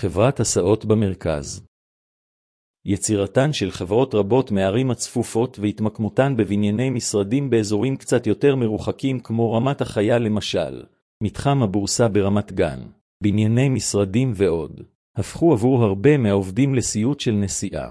חברת הסעות במרכז. יצירתן של חברות רבות מערים הצפופות והתמקמותן בבנייני משרדים באזורים קצת יותר מרוחקים כמו רמת החייל למשל, מתחם הבורסה ברמת גן, בנייני משרדים ועוד, הפכו עבור הרבה מהעובדים לסיוט של נסיעה.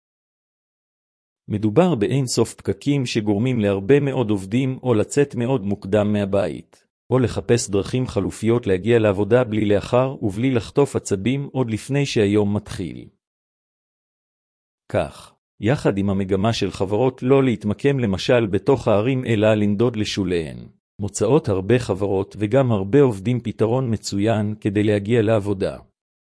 מדובר באין סוף פקקים שגורמים להרבה מאוד עובדים או לצאת מאוד מוקדם מהבית, או לחפש דרכים חלופיות להגיע לעבודה בלי לאחר ובלי לחטוף עצבים עוד לפני שהיום מתחיל. כך, יחד עם המגמה של חברות לא להתמקם למשל בתוך הערים אלא לנדוד לשוליהן, מוצאות הרבה חברות וגם הרבה עובדים פתרון מצוין כדי להגיע לעבודה.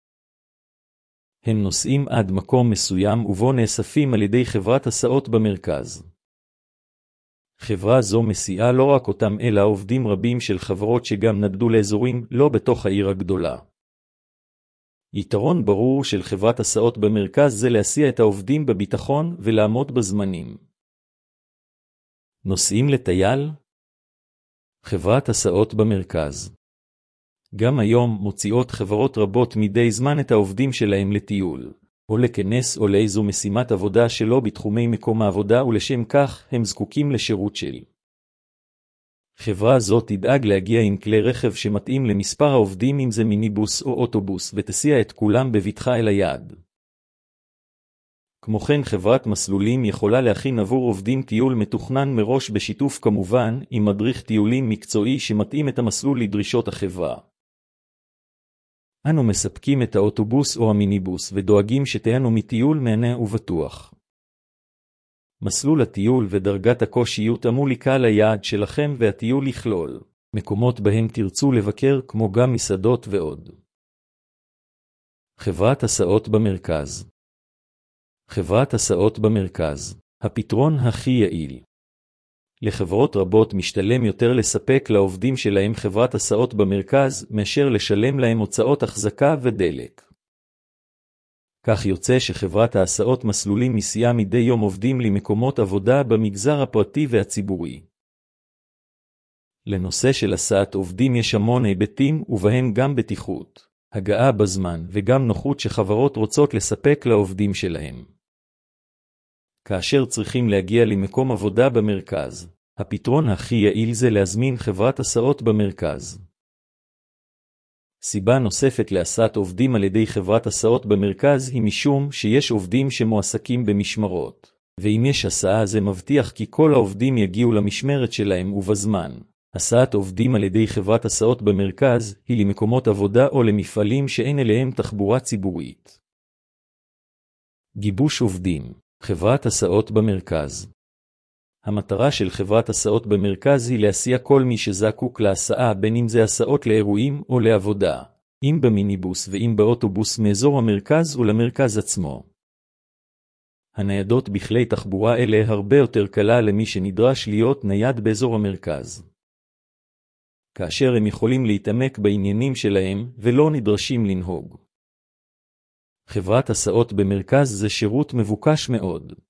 הם נוסעים עד מקום מסוים ובו נאספים על ידי חברת הסעות במרכז. חברה זו מסיעה לא רק אותם אלא עובדים רבים של חברות שגם נדדו לאזורים לא בתוך העיר הגדולה. יתרון ברור של חברת הסעות במרכז זה להסיע את העובדים בביטחון ולעמוד בזמנים. נוסעים לטייל? חברת הסעות במרכז. גם היום מוציאות חברות רבות מדי זמן את העובדים שלהם לטיול, או לכנס או לאיזו משימת עבודה שלא בתחומי מקום העבודה ולשם כך הם זקוקים לשירות של. חברה זו תדאג להגיע עם כלי רכב שמתאים למספר העובדים אם זה מיניבוס או אוטובוס ותסיע את כולם בבטחה אל היעד. כמו כן חברת מסלולים יכולה להכין עבור עובדים טיול מתוכנן מראש בשיתוף כמובן עם מדריך טיולים מקצועי שמתאים את המסלול לדרישות החברה. אנו מספקים את האוטובוס או המיניבוס ודואגים שתהנו מטיול מהנה ובטוח. מסלול הטיול ודרגת הקושי יותאמו לקהל היעד שלכם והטיול יכלול מקומות בהם תרצו לבקר כמו גם מסעדות ועוד. חברת הסעות במרכז. חברת הסעות במרכז, הפתרון הכי יעיל. לחברות רבות משתלם יותר לספק לעובדים שלהם חברת הסעות במרכז מאשר לשלם להם הוצאות החזקה ודלק. כך יוצא שחברת ההסעות מסלולים מסיעה מדי יום עובדים למקומות עבודה במגזר הפרטי והציבורי. לנושא של הסעת עובדים יש המון היבטים ובהם גם בטיחות, הגעה בזמן וגם נוחות שחברות רוצות לספק לעובדים שלהם. כאשר צריכים להגיע למקום עבודה במרכז, הפתרון הכי יעיל זה להזמין חברת הסעות במרכז. סיבה נוספת להסעת עובדים על ידי חברת הסעות במרכז היא משום שיש עובדים שמועסקים במשמרות, ואם יש הסעה זה מבטיח כי כל העובדים יגיעו למשמרת שלהם ובזמן. הסעת עובדים על ידי חברת הסעות במרכז היא למקומות עבודה או למפעלים שאין אליהם תחבורה ציבורית. גיבוש עובדים. חברת הסעות במרכז. המטרה של חברת הסעות במרכז היא להסיע כל מי שזקוק להסעה בין אם זה הסעות לאירועים או לעבודה, אם במיניבוס ואם באוטובוס מאזור המרכז ולמרכז עצמו. הניידות בכלי תחבורה אלה הרבה יותר קלה למי שנדרש להיות נייד באזור המרכז. כאשר הם יכולים להתעמק בעניינים שלהם ולא נדרשים לנהוג. חברת הסעות במרכז זה שירות מבוקש מאוד.